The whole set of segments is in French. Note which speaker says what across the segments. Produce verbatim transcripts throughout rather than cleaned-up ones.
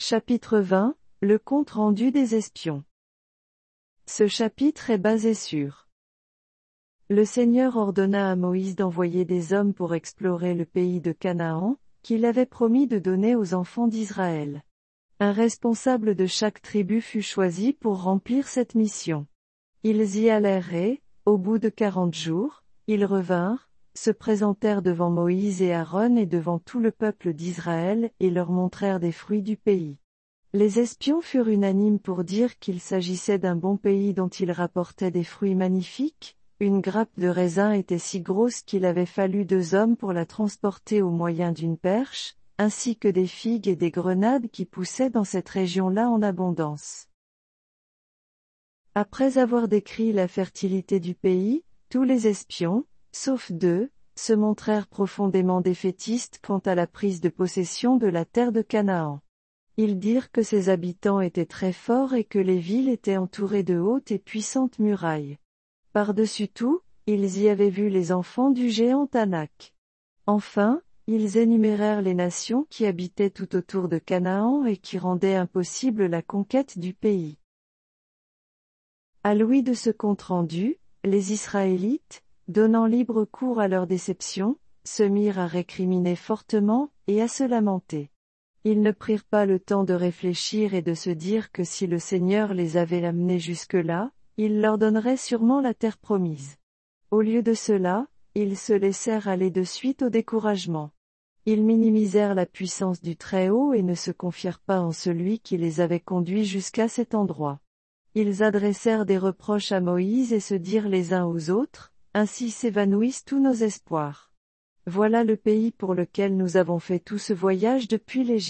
Speaker 1: Chapitre vingt, le compte rendu des espions. Ce chapitre est basé sur Le Seigneur ordonna à Moïse d'envoyer des hommes pour explorer le pays de Canaan, qu'il avait promis de donner aux enfants d'Israël. Un responsable de chaque tribu fut choisi pour remplir cette mission. Ils y allèrent et, au bout de quarante jours, ils revinrent, se présentèrent devant Moïse et Aaron et devant tout le peuple d'Israël et leur montrèrent des fruits du pays. Les espions furent unanimes pour dire qu'il s'agissait d'un bon pays dont ils rapportaient des fruits magnifiques. Une grappe de raisin était si grosse qu'il avait fallu deux hommes pour la transporter au moyen d'une perche, ainsi que des figues et des grenades qui poussaient dans cette région-là en abondance. Après avoir décrit la fertilité du pays, tous les espions, sauf deux, se montrèrent profondément défaitistes quant à la prise de possession de la terre de Canaan. Ils dirent que ses habitants étaient très forts et que les villes étaient entourées de hautes et puissantes murailles. Par-dessus tout, ils y avaient vu les enfants du géant Anak. Enfin, ils énumérèrent les nations qui habitaient tout autour de Canaan et qui rendaient impossible la conquête du pays. À l'ouïe de ce compte-rendu, les Israélites, donnant libre cours à leur déception, se mirent à récriminer fortement, et à se lamenter. Ils ne prirent pas le temps de réfléchir et de se dire que si le Seigneur les avait amenés jusque-là, il leur donnerait sûrement la terre promise. Au lieu de cela, ils se laissèrent aller de suite au découragement. Ils minimisèrent la puissance du Très-Haut et ne se confièrent pas en celui qui les avait conduits jusqu'à cet endroit. Ils adressèrent des reproches à Moïse et se dirent les uns aux autres, « Ainsi s'évanouissent tous nos espoirs. Voilà le pays pour lequel nous avons fait tout ce voyage depuis l'Égypte. »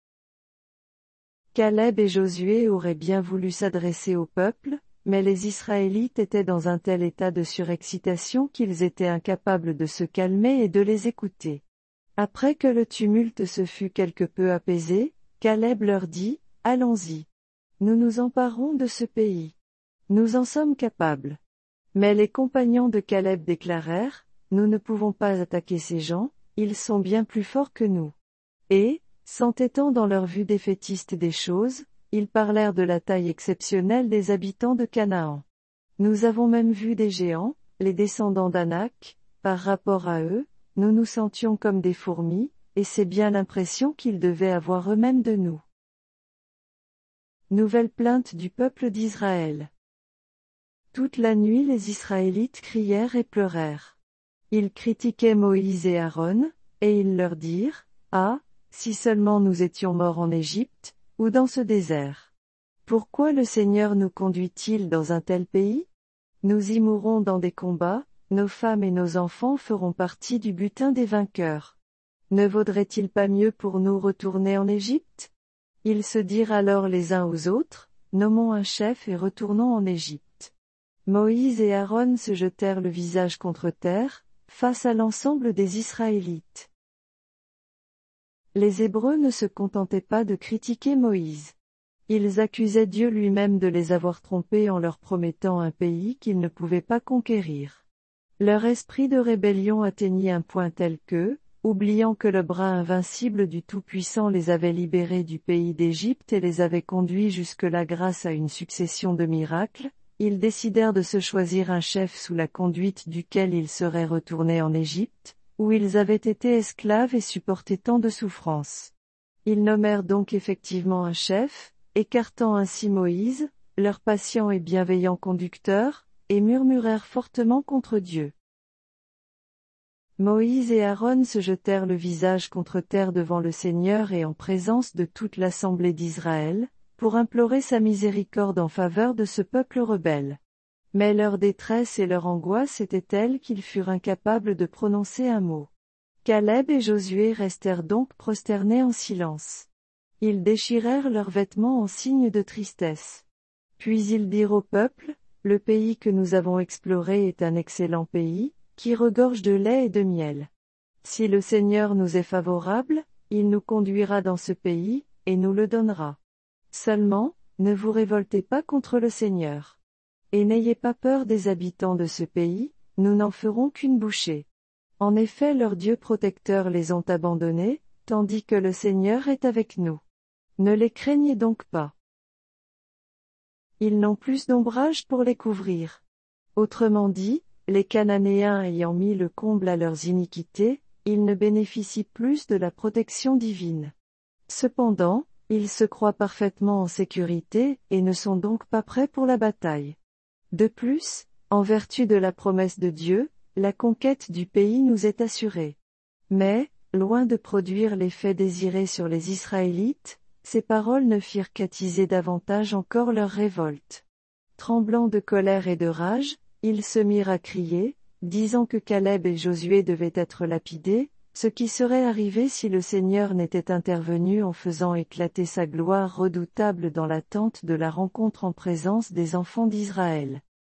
Speaker 1: Caleb et Josué auraient bien voulu s'adresser au peuple, mais les Israélites étaient dans un tel état de surexcitation qu'ils étaient incapables de se calmer et de les écouter. Après que le tumulte se fut quelque peu apaisé, Caleb leur dit, « Allons-y. Nous nous emparons de ce pays. Nous en sommes capables. » Mais les compagnons de Caleb déclarèrent, « Nous ne pouvons pas attaquer ces gens, ils sont bien plus forts que nous. » Et, s'entêtant dans leur vue défaitiste des choses, ils parlèrent de la taille exceptionnelle des habitants de Canaan. Nous avons même vu des géants, les descendants d'Anak, par rapport à eux, nous nous sentions comme des fourmis, et c'est bien l'impression qu'ils devaient avoir eux-mêmes de nous. Nouvelle plainte du peuple d'Israël. Toute la nuit les Israélites crièrent et pleurèrent. Ils critiquaient Moïse et Aaron, et ils leur dirent, « Ah, si seulement nous étions morts en Égypte, ou dans ce désert. Pourquoi le Seigneur nous conduit-il dans un tel pays? Nous y mourrons dans des combats, nos femmes et nos enfants feront partie du butin des vainqueurs. Ne vaudrait-il pas mieux pour nous retourner en Égypte? » Ils se dirent alors les uns aux autres, « Nommons un chef et retournons en Égypte. » Moïse et Aaron se jetèrent le visage contre terre, face à l'ensemble des Israélites. Les Hébreux ne se contentaient pas de critiquer Moïse. Ils accusaient Dieu lui-même de les avoir trompés en leur promettant un pays qu'ils ne pouvaient pas conquérir. Leur esprit de rébellion atteignit un point tel que, oubliant que le bras invincible du Tout-Puissant les avait libérés du pays d'Égypte et les avait conduits jusque-là grâce à une succession de miracles, ils décidèrent de se choisir un chef sous la conduite duquel ils seraient retournés en Égypte, où ils avaient été esclaves et supporté tant de souffrances. Ils nommèrent donc effectivement un chef, écartant ainsi Moïse, leur patient et bienveillant conducteur, et murmurèrent fortement contre Dieu. Moïse et Aaron se jetèrent le visage contre terre devant le Seigneur et en présence de toute l'assemblée d'Israël, pour implorer sa miséricorde en faveur de ce peuple rebelle. Mais leur détresse et leur angoisse étaient telles qu'ils furent incapables de prononcer un mot. Caleb et Josué restèrent donc prosternés en silence. Ils déchirèrent leurs vêtements en signe de tristesse. Puis ils dirent au peuple, « Le pays que nous avons exploré est un excellent pays, qui regorge de lait et de miel. Si le Seigneur nous est favorable, il nous conduira dans ce pays, et nous le donnera. Seulement, ne vous révoltez pas contre le Seigneur. Et n'ayez pas peur des habitants de ce pays, nous n'en ferons qu'une bouchée. » En effet leurs dieux protecteurs les ont abandonnés, tandis que le Seigneur est avec nous. Ne les craignez donc pas. Ils n'ont plus d'ombrage pour les couvrir. Autrement dit, les Cananéens ayant mis le comble à leurs iniquités, ils ne bénéficient plus de la protection divine. Cependant, ils se croient parfaitement en sécurité et ne sont donc pas prêts pour la bataille. De plus, en vertu de la promesse de Dieu, la conquête du pays nous est assurée. Mais, loin de produire l'effet désiré sur les Israélites, ces paroles ne firent qu'attiser davantage encore leur révolte. Tremblant de colère et de rage, ils se mirent à crier, disant que Caleb et Josué devaient être lapidés, ce qui serait arrivé si le Seigneur n'était intervenu en faisant éclater sa gloire redoutable dans la tente de la rencontre en présence des enfants d'Israël.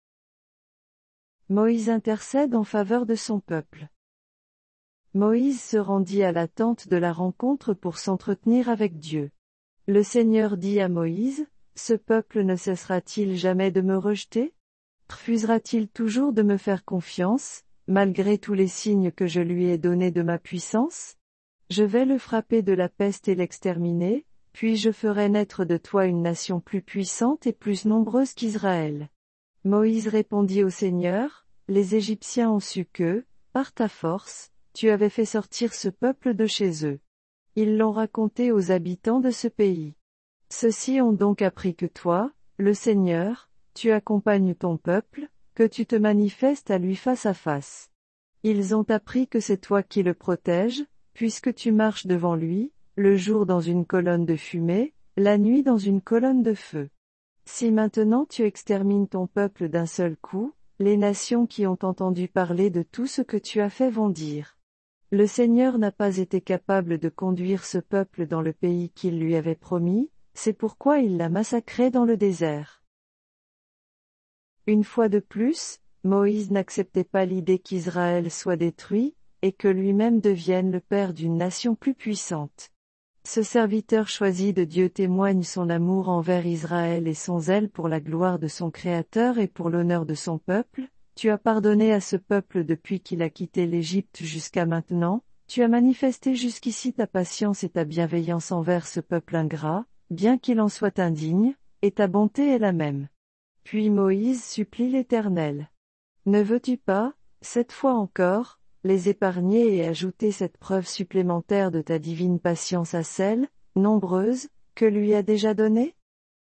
Speaker 1: Moïse intercède en faveur de son peuple. Moïse se rendit à la tente de la rencontre pour s'entretenir avec Dieu. Le Seigneur dit à Moïse, « Ce peuple ne cessera-t-il jamais de me rejeter ? Refusera-t-il toujours de me faire confiance, malgré tous les signes que je lui ai donnés de ma puissance ? Je vais le frapper de la peste et l'exterminer, puis je ferai naître de toi une nation plus puissante et plus nombreuse qu'Israël. » Moïse répondit au Seigneur, « Les Égyptiens ont su que, par ta force, tu avais fait sortir ce peuple de chez eux. Ils l'ont raconté aux habitants de ce pays. Ceux-ci ont donc appris que toi, le Seigneur, tu accompagnes ton peuple, que tu te manifestes à lui face à face. Ils ont appris que c'est toi qui le protèges, puisque tu marches devant lui, le jour dans une colonne de fumée, la nuit dans une colonne de feu. Si maintenant tu extermines ton peuple d'un seul coup, les nations qui ont entendu parler de tout ce que tu as fait vont dire. Le Seigneur n'a pas été capable de conduire ce peuple dans le pays qu'il lui avait promis, c'est pourquoi il l'a massacré dans le désert. » Une fois de plus, Moïse n'acceptait pas l'idée qu'Israël soit détruit, et que lui-même devienne le père d'une nation plus puissante. Ce serviteur choisi de Dieu témoigne son amour envers Israël et son zèle pour la gloire de son Créateur et pour l'honneur de son peuple. Tu as pardonné à ce peuple depuis qu'il a quitté l'Égypte jusqu'à maintenant, tu as manifesté jusqu'ici ta patience et ta bienveillance envers ce peuple ingrat, bien qu'il en soit indigne, et ta bonté est la même. Puis Moïse supplie l'Éternel. Ne veux-tu pas, cette fois encore, les épargner et ajouter cette preuve supplémentaire de ta divine patience à celle, nombreuse, que lui a déjà donnée ?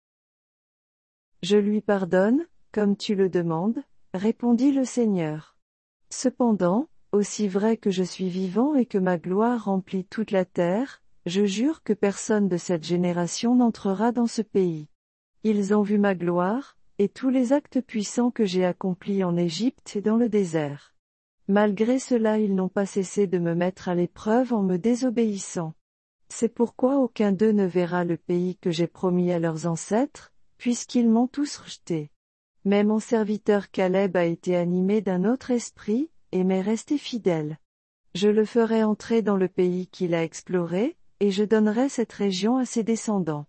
Speaker 1: Je lui pardonne, comme tu le demandes, répondit le Seigneur. Cependant, aussi vrai que je suis vivant et que ma gloire remplit toute la terre, je jure que personne de cette génération n'entrera dans ce pays. Ils ont vu ma gloire, et tous les actes puissants que j'ai accomplis en Égypte et dans le désert. Malgré cela ils n'ont pas cessé de me mettre à l'épreuve en me désobéissant. C'est pourquoi aucun d'eux ne verra le pays que j'ai promis à leurs ancêtres, puisqu'ils m'ont tous rejeté. Mais mon serviteur Caleb a été animé d'un autre esprit, et m'est resté fidèle. Je le ferai entrer dans le pays qu'il a exploré, et je donnerai cette région à ses descendants.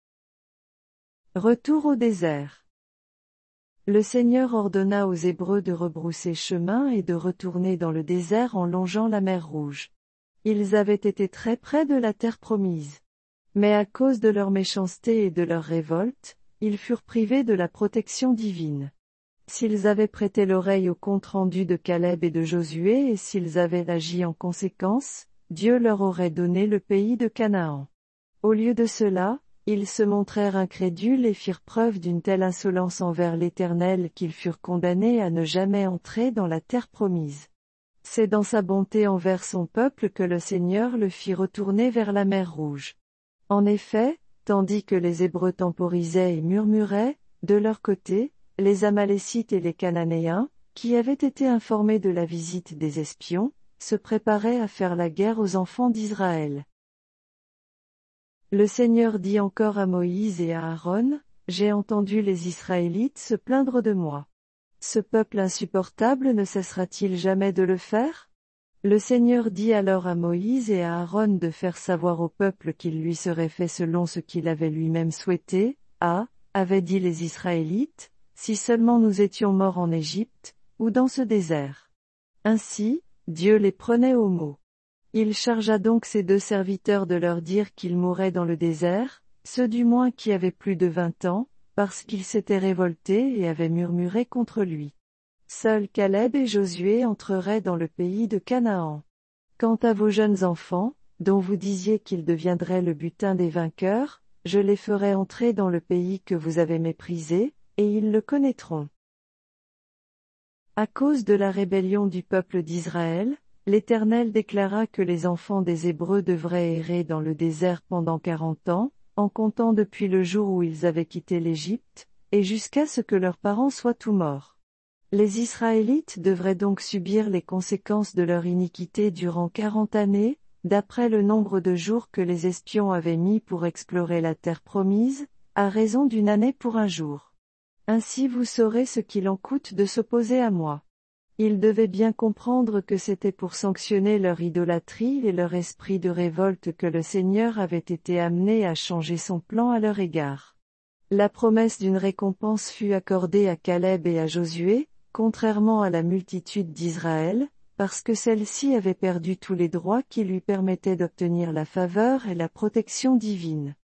Speaker 1: Retour au désert. Le Seigneur ordonna aux Hébreux de rebrousser chemin et de retourner dans le désert en longeant la mer Rouge. Ils avaient été très près de la terre promise. Mais à cause de leur méchanceté et de leur révolte, ils furent privés de la protection divine. S'ils avaient prêté l'oreille au compte-rendu de Caleb et de Josué et s'ils avaient agi en conséquence, Dieu leur aurait donné le pays de Canaan. Au lieu de cela, ils se montrèrent incrédules et firent preuve d'une telle insolence envers l'Éternel qu'ils furent condamnés à ne jamais entrer dans la terre promise. C'est dans sa bonté envers son peuple que le Seigneur le fit retourner vers la mer Rouge. En effet, tandis que les Hébreux temporisaient et murmuraient, de leur côté, les Amalécites et les Cananéens, qui avaient été informés de la visite des espions, se préparaient à faire la guerre aux enfants d'Israël. Le Seigneur dit encore à Moïse et à Aaron, « J'ai entendu les Israélites se plaindre de moi. Ce peuple insupportable ne cessera-t-il jamais de le faire ? » Le Seigneur dit alors à Moïse et à Aaron de faire savoir au peuple qu'il lui serait fait selon ce qu'il avait lui-même souhaité. Ah, avaient dit les Israélites, si seulement nous étions morts en Égypte, ou dans ce désert. Ainsi, Dieu les prenait au mot. Il chargea donc ses deux serviteurs de leur dire qu'ils mourraient dans le désert, ceux du moins qui avaient plus de vingt ans, parce qu'ils s'étaient révoltés et avaient murmuré contre lui. Seuls Caleb et Josué entreraient dans le pays de Canaan. Quant à vos jeunes enfants, dont vous disiez qu'ils deviendraient le butin des vainqueurs, je les ferai entrer dans le pays que vous avez méprisé, et ils le connaîtront. À cause de la rébellion du peuple d'Israël, l'Éternel déclara que les enfants des Hébreux devraient errer dans le désert pendant quarante ans, en comptant depuis le jour où ils avaient quitté l'Égypte, et jusqu'à ce que leurs parents soient tous morts. Les Israélites devraient donc subir les conséquences de leur iniquité durant quarante années, d'après le nombre de jours que les espions avaient mis pour explorer la terre promise, à raison d'une année pour un jour. Ainsi vous saurez ce qu'il en coûte de s'opposer à moi. Ils devaient bien comprendre que c'était pour sanctionner leur idolâtrie et leur esprit de révolte que le Seigneur avait été amené à changer son plan à leur égard. La promesse d'une récompense fut accordée à Caleb et à Josué, contrairement à la multitude d'Israël, parce que celle-ci avait perdu tous les droits qui lui permettaient d'obtenir la faveur et la protection divine.